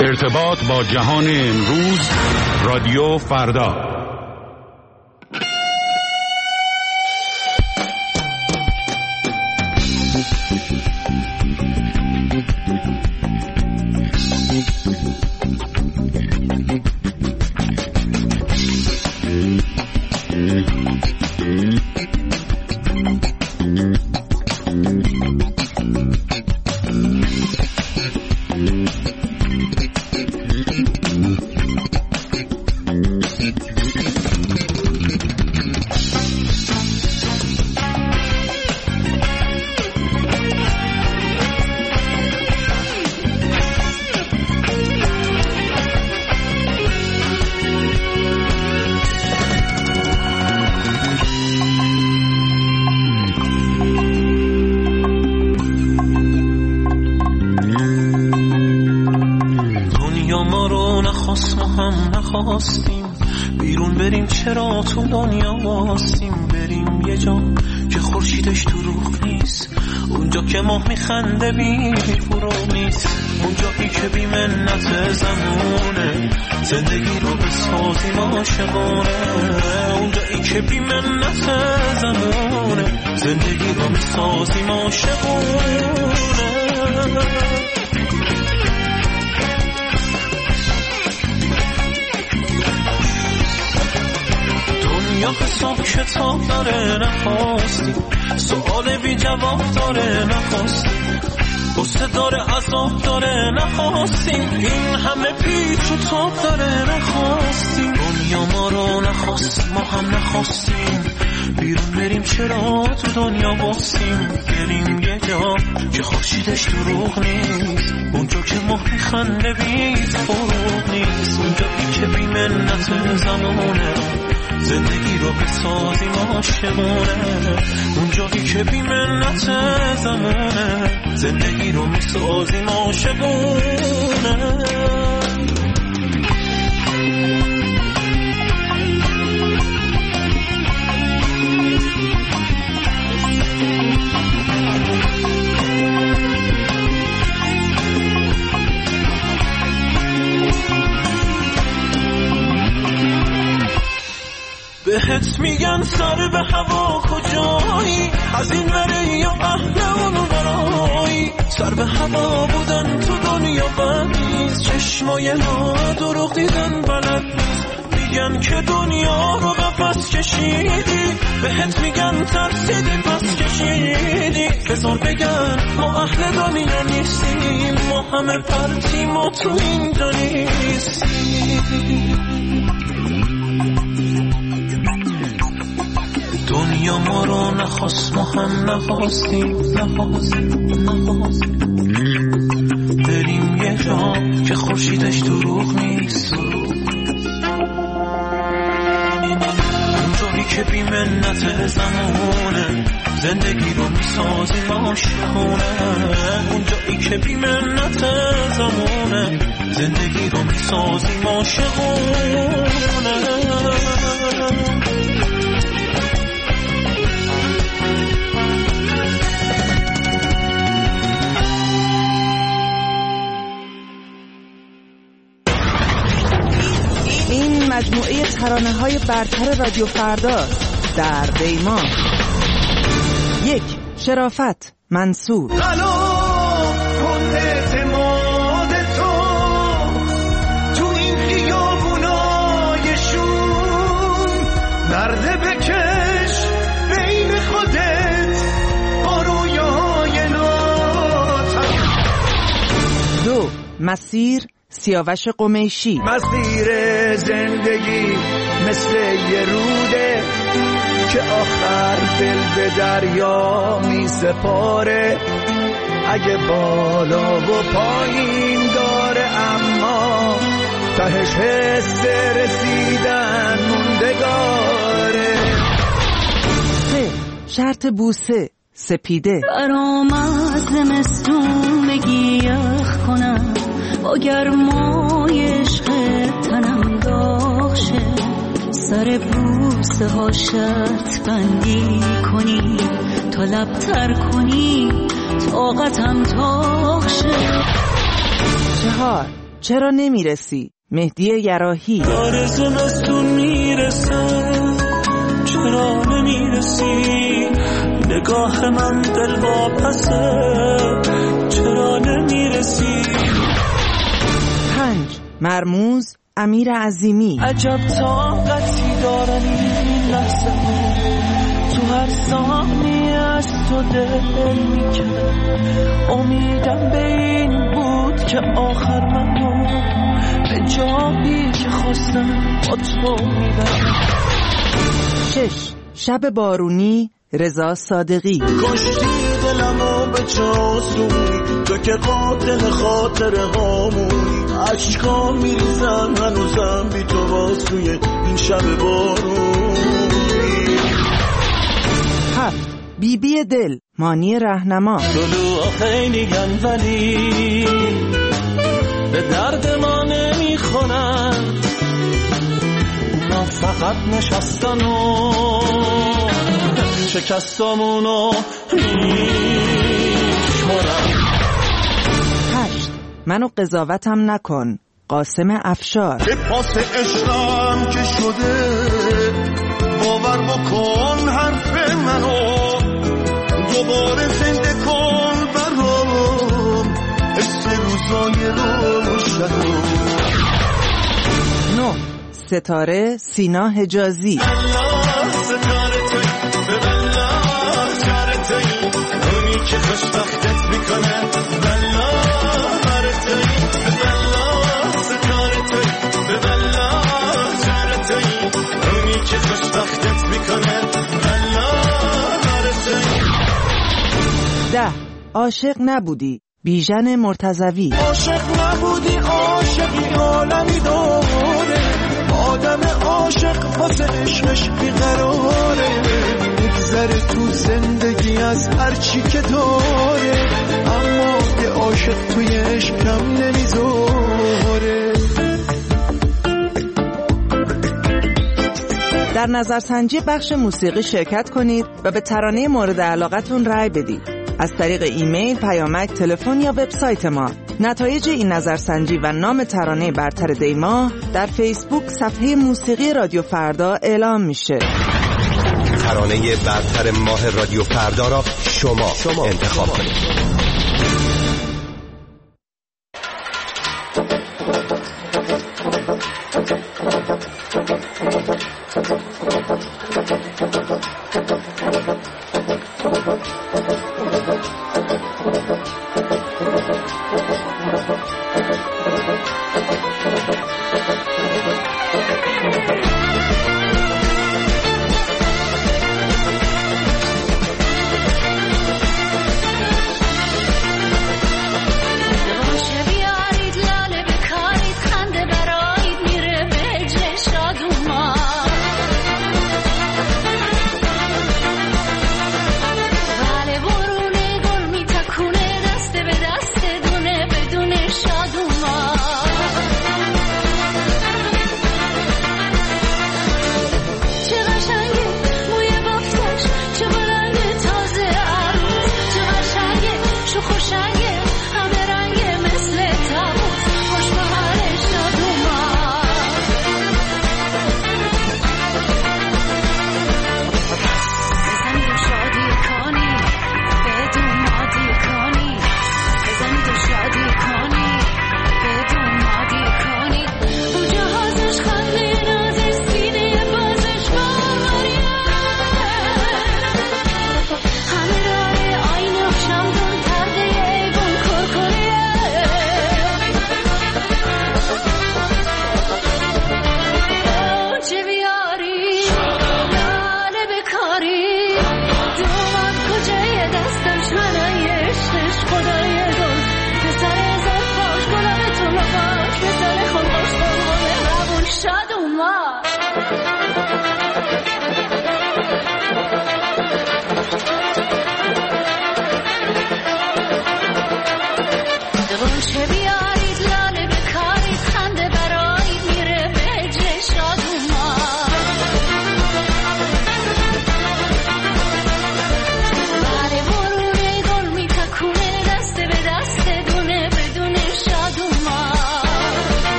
ارتباط با جهان امروز، رادیو فردا. بیرون بریم چرا تو دنیا واسیم، بریم یه جا که خورشیدش دروغ نیست، اونجا که ماه میخنده بی فروغ نیست، اونجایی که بی منت زمونه زندگی رو بسازیم عاشقانه، اونجایی که بی منت زمونه زندگی رو بسازیم عاشقانه. یا حساب کتاب داره نخواستی، سؤال بی جواب داره نخواستی، غصه داره عذاب داره نخواستی، این همه پیچ و تاب داره نخواستی، دنیا ما رو نخواست ما هم نخواستیم، بیرون بریم چرا تو دنیا باسیم، بریم یه جا که خورشیدش دروغ نیست، اونجا که ماه میخنده بی فروغ نیست، اونجایی که بی منت زمانه زندگی رو بسازیم عاشقانه، اونجایی که بی منت زمانه زندگی رو میسازیم عاشقانه. بهت میگن سر به هوا کجایی، از این وره یا اهل اون ورایی، سر به هوا بودن تو دنیا بد نیست، چشمای ما دروغ دیدن بلد نیست، میگن که دنیا رو قفس کشیدی، بهت میگن ترسیدی پس کشیدی، بذار بگن ما اهل دنیا نیستیم، ما همه پرتیم و تو اینجا نیستیم. دنیا ما رو نخواست ما هم نخواستیم، بریم یه جا که خورشیدش دروغ نیست، اونجایی که بی منت زمانه زندگی رو میسازیم عاشقانه، اونجایی که بی منت زمانه زندگی رو میسازیم عاشقانه. مجموعه ترانه‌های برتر رادیو فردا در دیمان. 1. شرافت منصور. کن اعتماد تو این خیابونای شوم، نرده بکش بین خودت با رویای ناتم. 2. مسیر سیاوش قمیشی. مسیر زندگی مثل یه روده که آخر دل به دریا می سپاره، اگه بالا و پایین داره اما تهش حس رسیدن موندگاره. 3. شرط بوسه سپیده. برام از زمستون بگی یخ کنم، با گرمای عشق تنم داغ شه، سر بوسه ها شرط بندی کنی، تا لبتر کنی طاقتم تاق شه. 4. چرا نمیرسی؟ مهدی یراحی. داره زمستون میرسه چرا نمیرسی؟ نگاه من دل واپسه چرا نمیرسی؟ 5 مرموز امیر عظیمی. عجب طاقتی دارن این لحظه تو هر ثانیه از تو دل میکنه. امیدم به این بود که آخر منو به جایی که خواستم با تو میبرم. 6 شب بارونی رضا صادقی. کشتی دلمو به چاسونی تو که قاتل خاطر هامونی. عشقا میریزن هنوزم بی تو واسوی این شب بارونی. 7 بیبی دل مانی رهنما. طلوع خیلی گن ولی به درد ما نمیخونن. اونا فقط نشستن و شکستامونو میشمارن. 8 منو قضاوتم نکن قاسم افشار. به پاس عشقم که شده باور بکن حرف منو دوباره زنده کن برام حس روزای روشنو. 9 ستاره سینا حجازی. ستاره توی به بلا ستاره توی اونی که خوشبختت میکنه. بلا ستاره توی به بلا ستاره توی به بلا ستاره توی اونی که خوشبختت میکنه. بلا ستاره توی. 10 عاشق نبودی بیژن مرتضوی. عاشق نبودی عاشقی عالمی داره. آدم عاشق واسه عشقش بیقراره. میگذره تو زندگی از هر چی که داره اما یه عاشق توی عشقم نمیذاره. در نظرسنجی بخش موسیقی شرکت کنید و به ترانه مورد علاقتون رأی بدید. از طریق ایمیل، پیامک، تلفن یا وبسایت ما. نتایج این نظرسنجی و نام ترانه برتر دیما در فیسبوک صفحه موسیقی رادیو فردا اعلام میشه. ترانه برتر ماه رادیو فردا را شما انتخاب کنید.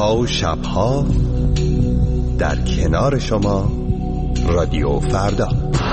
روزها و شبها در کنار شما رادیو فردا.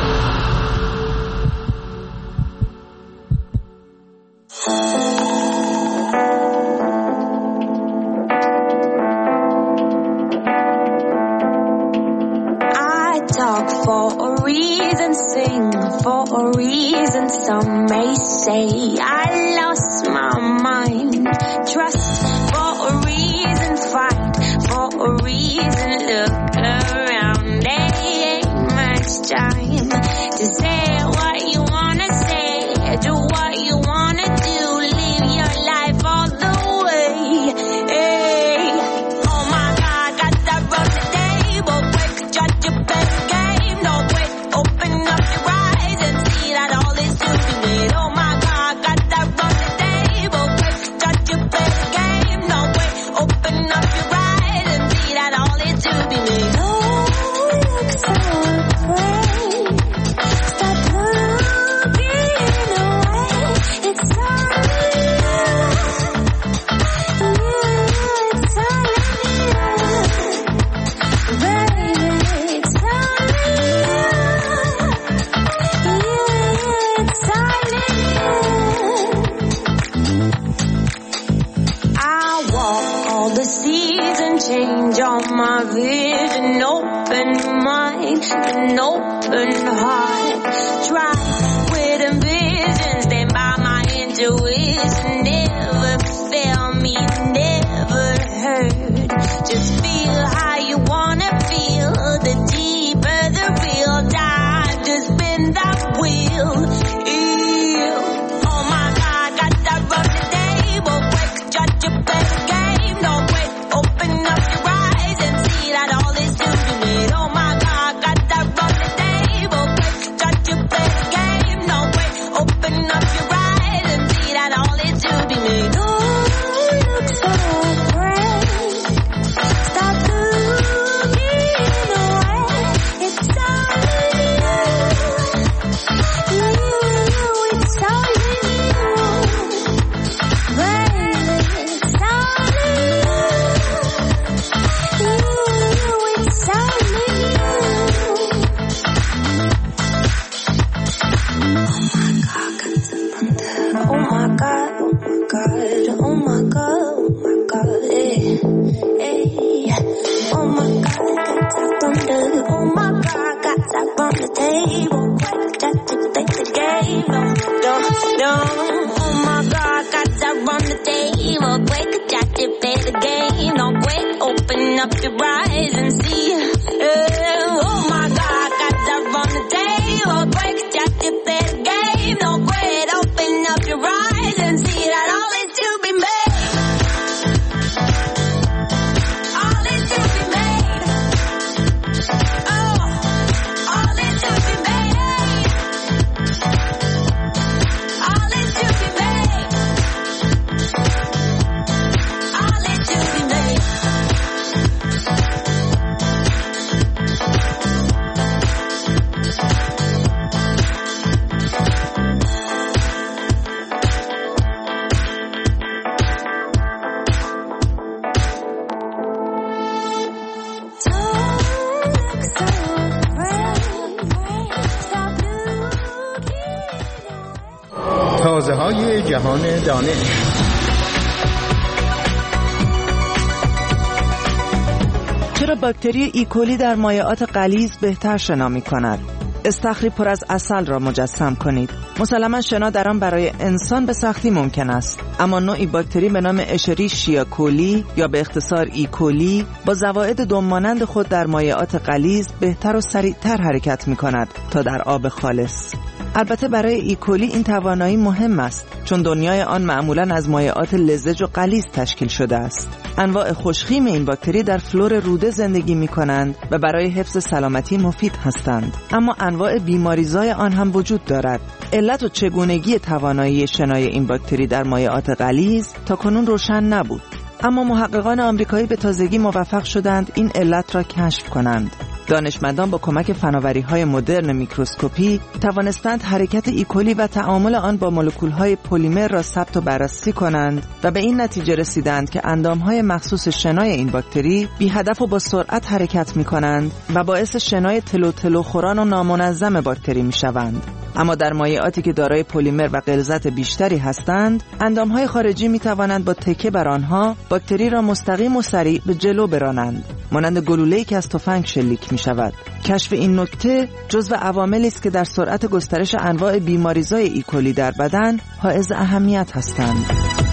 For a reason, some may say I lost my mind. Trust for a reason, fight for a reason. Look around, there ain't much time to say what you wanna say, do what you wanna do, live your life all the way. Hey, oh my God, got that run the table, quick, judge your best game, no wait, open up your eyes and see that all is to be made. Oh my God, got that run the table, quick, judge your best game, no wait, open up your eyes and see that all is to be made. Oh, look so great, stop looking away, it's all you, it's all you, baby, it's all change all my vision, open mind, an open heart. Try with ambition, stand by my intuition. Never fail me, never hurt. Just feel how you wanna feel. The deeper the real dive, just spin that wheel. Ew. Oh my God, got that run the table, quick, judge your best game, no wait, open up your eyes and see that all is to be made. Oh my God, got that run the table, quick, judge your best game, no wait, open up your eyes and see that all is to be made. Oh, look so great, stop looking away, it's all you, it's all you, baby, it's all you. Up your eyes and see. Oh my God, got that on the table. Break it, just to play the game. No great, open up your eyes and see that all is to be made. All is to be made. Oh, all is to be made. All is to be made. All is to be made. تازه‌های جهان دانش. چرا باکتری ایکولی در مایعات غلیظ بهتر شنا می‌کند؟ استخری پر از عسل را مجسم کنید. مسلماً شنا در آن برای انسان به سختی ممکن است، اما نوعی باکتری به نام اشریشیا کولی یا به اختصار ایکولی با زوائد دم‌مانند خود در مایعات غلیظ بهتر و سریعتر حرکت می‌کند تا در آب خالص. البته برای ایکولی این توانایی مهم است، چون دنیای آن معمولاً از مایعات لزج و غلیظ تشکیل شده است. انواع خوشخیم این باکتری در فلور روده زندگی می‌کنند و برای حفظ سلامتی مفید هستند، اما انواع بیماریزای آن هم وجود دارد. علت و چگونگی توانایی شنای این باکتری در مایعات غلیظ تاکنون روشن نبود، اما محققان آمریکایی به تازگی موفق شدند این علت را کشف کنند. دانشمندان با کمک فناوری‌های مدرن میکروسکوپی توانستند حرکت ایکولی و تعامل آن با مولکول‌های پلیمر را ثبت و بررسی کنند و به این نتیجه رسیدند که اندام‌های مخصوص شنای این باکتری بی هدف و با سرعت حرکت می‌کنند و باعث شنای تلو خوران و نامنظم باکتری می‌شوند. اما در مایعاتی که دارای پلیمر و غلظت بیشتری هستند، اندام‌های خارجی می‌توانند با تکیه بر آنها باکتری را مستقیم و سریع به جلو برانند، مانند گلوله‌ای که از تفنگ شلیک می‌شود. کشف این نکته جزو عواملی است که در سرعت گسترش انواع بیماریزای ایکولی در بدن حائز اهمیت هستند.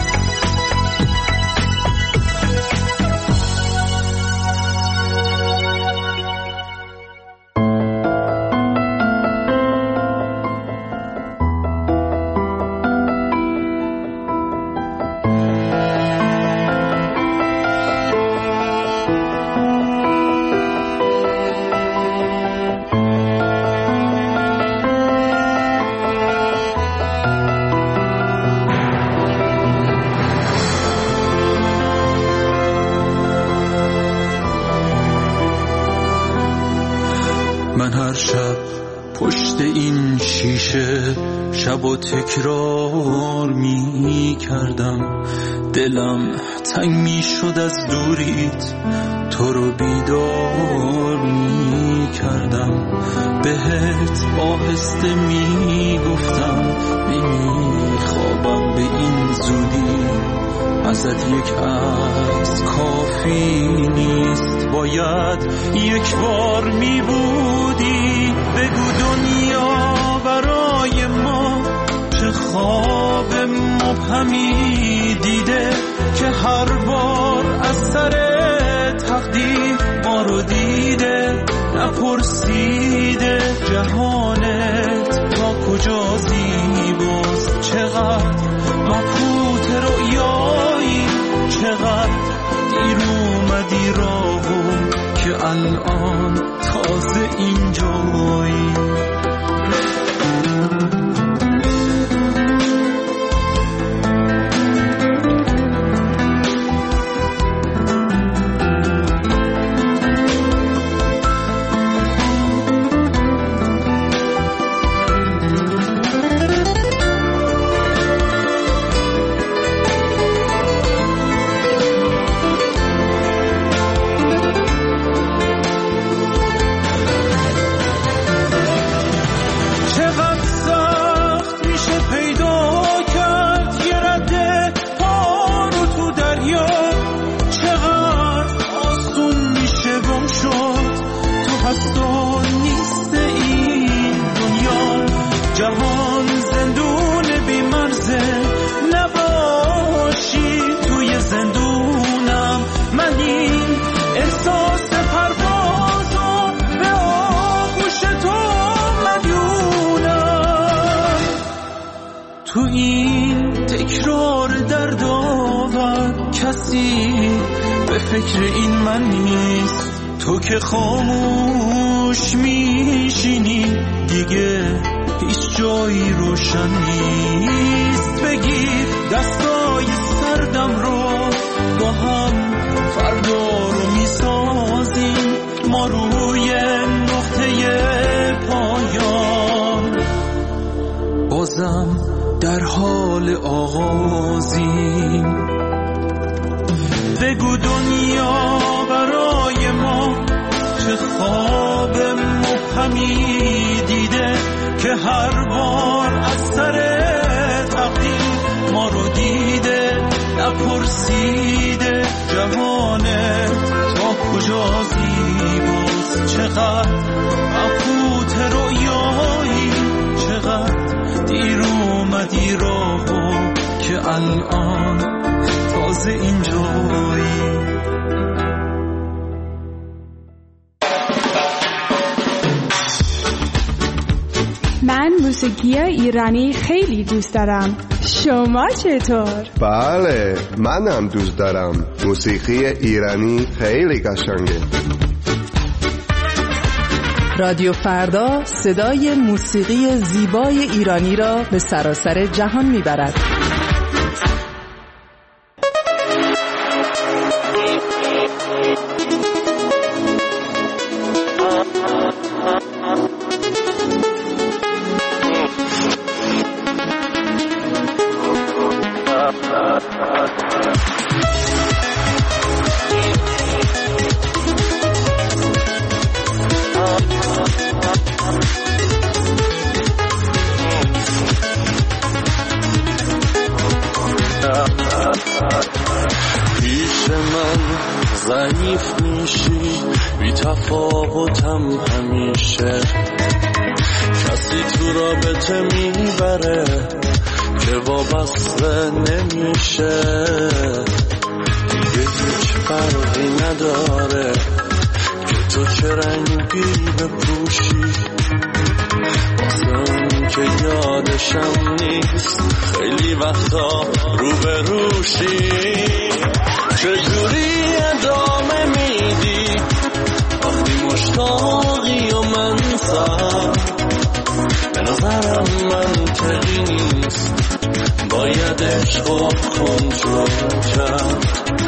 من هر شب پشت این شیشه شب و تکرار می کردم، دلم تنگ می شد از دوریت، تو رو بیدار می کردم، بهت آهسته می گفتم نمی خوابم به این زودی، ازت یک عکس کافی نیست، باید یک بار می بودی، بگو دنیا برای ما چه خواب مبهمی دیده که هر بار از سر تقدیر ما رو دیده، نپرسیده جهانت تا کجا زیباست، چقدر مبهوت رویایی، چقدر دیر اومدی راهو که الان تازه اینجایی. جهان زندون بی مرزه، نباشی توی زندونم، من این احساس پروازو به آغوش تو مدیونم، تو این تکرار دردآور کسی به فکر این من نیست، تو که خاموش میشینی دیگه هیچ جایی روشن نیست، بگیر دستای سردم رو با هم فردا رو میسازیم، ما روی نقطه پایان بازم در حال آغازیم، بگو دنیا برای ما چه خواب مبهمی دیده که هر بار از سر تقدیر ما رو دیده، نپرسیده جهانت تا کجا زیباست، چقدر مبهوت رویایی، چقدر دیر اومدی راهو که الان تازه اینجایی. من موسیقی ایرانی خیلی دوست دارم. شما چطور؟ بله، منم دوست دارم. موسیقی ایرانی خیلی قشنگه. رادیو فردا صدای موسیقی زیبای ایرانی را به سراسر جهان میبرد. ضعیف میشی بی تفاوتم همیشه کسی تو رابطه میبره که وابسته نمیشه دیگه هیچ فرقی نداره که تو چه رنگی بپوشی واسه اون که یادشم نیست خیلی وقتا روبروشی چجوری ادامه میدی وقتی مشتاقی و من سر به نظرم منطقی نیست باید عشق و کنترل کرد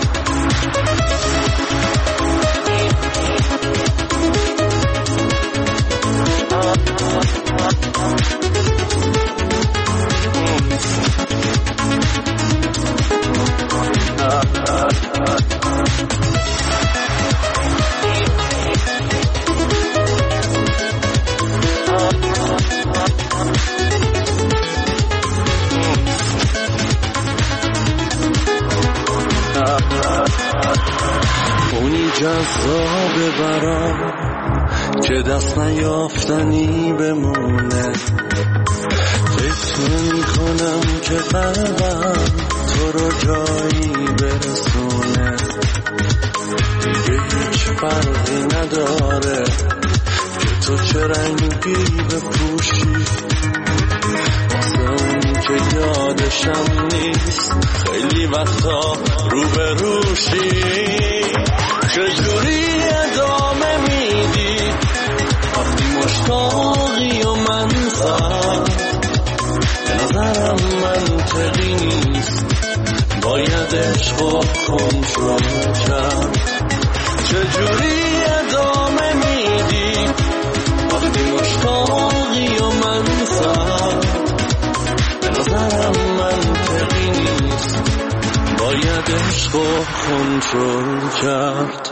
اونی جذابه برام که دست نیافتنی بمونه فکر نمی کنم که قلبم تو رو جایی برسونه دیگه هیچ فرقی نداره که تو چه رنگی بپوشی واسه اون که یادشم نیست خیلی وقتا روبروشی چجوری ادامه میدی وقتی مشتاقی و من سر به نظرم منطقی نیست باید عشق و کنترل کرد چجوری ادامه میدی وقتی مشتاقی و من سر به نظرم منطقی نیست باید عشق و کنترل کرد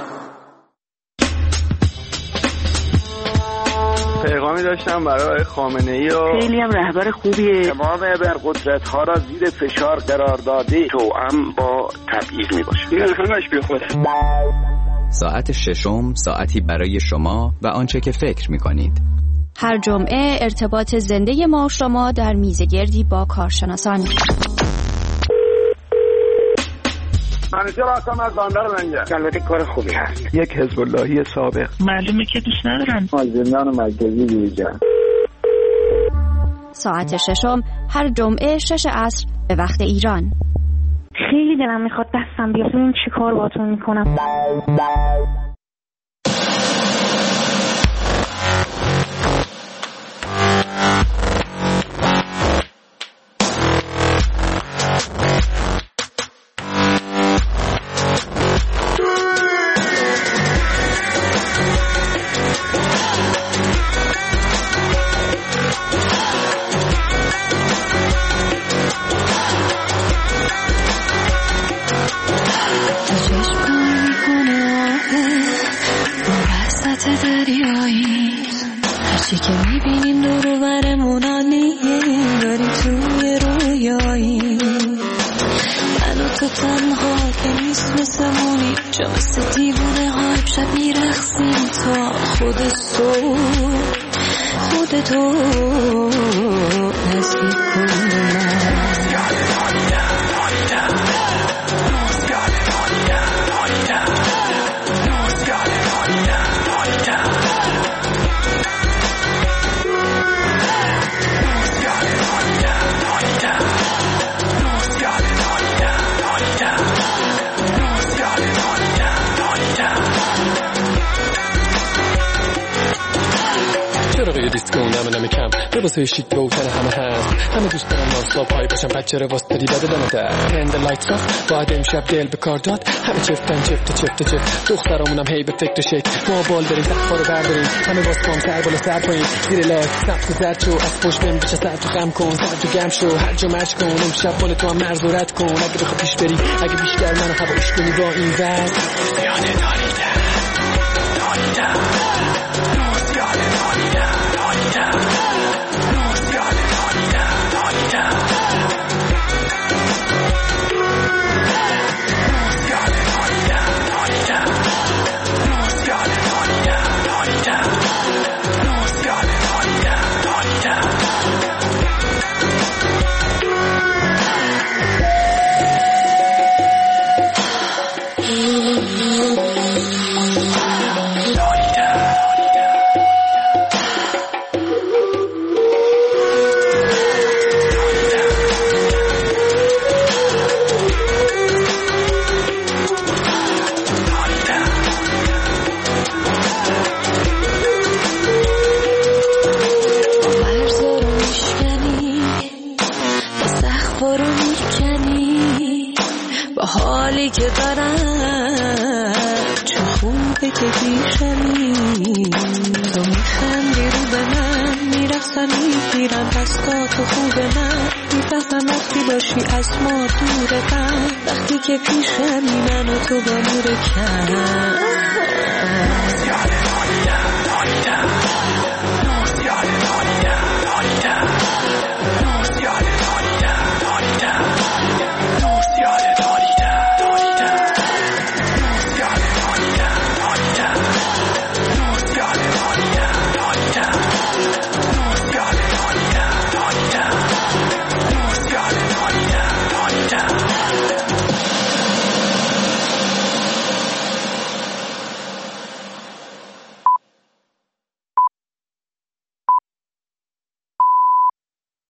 پیغامی داشتم برای خامنه‌ای و خیلی هم رهبر خوبیه تمام ابرقدرت ها را زیر فشار قرار داده توأم با تبعیض میباشه این همش بی خوده. ساعت ششم ساعتی برای شما و آنچه که فکر میکنید. هر جمعه ارتباط زنده ما و شما در میزگردی با کارشناسان. منیجر هستم از بندر منجر. البته کار خوبی هست. یک حزب اللهی سابق. معلومه که دوست ندارن. زندان مرکزی بیرجان. ساعت ششم هر جمعه 6 عصر به وقت ایران. خیلی دلم میخواد دستم بیاد ببینم چی کار باهاتون میکنم. واسه شیک بوتن همه هست همه دوست دارن ناسلا پای باشن بچه رو واسه داری بده دمه در هند لایت آف باید امشب دل به کار داد همه چفتن چفت دخترامونم هی به فکر شک ما بال بریم تخفا رو برداریم همه باز کام سر بالا سر پایین زیر لاک سبت زرد شو از پشت بیم بچه سر تو غم کن سر تو گم شو هر جا مرش کن امشب مال تو هم مرز و رد کن اگه بخوا پیش بری اگه بیشتر منو هواش کنی با این وز یاده داریدم وقتی که دارم چه خوبه که پیشمی، تو میخندی رو به من، میرخصم میگیرم دستاتو خوب من، میفهمم وقتی باشی از ما دورتم، وقتی که پیشمی من و تو با نور کم.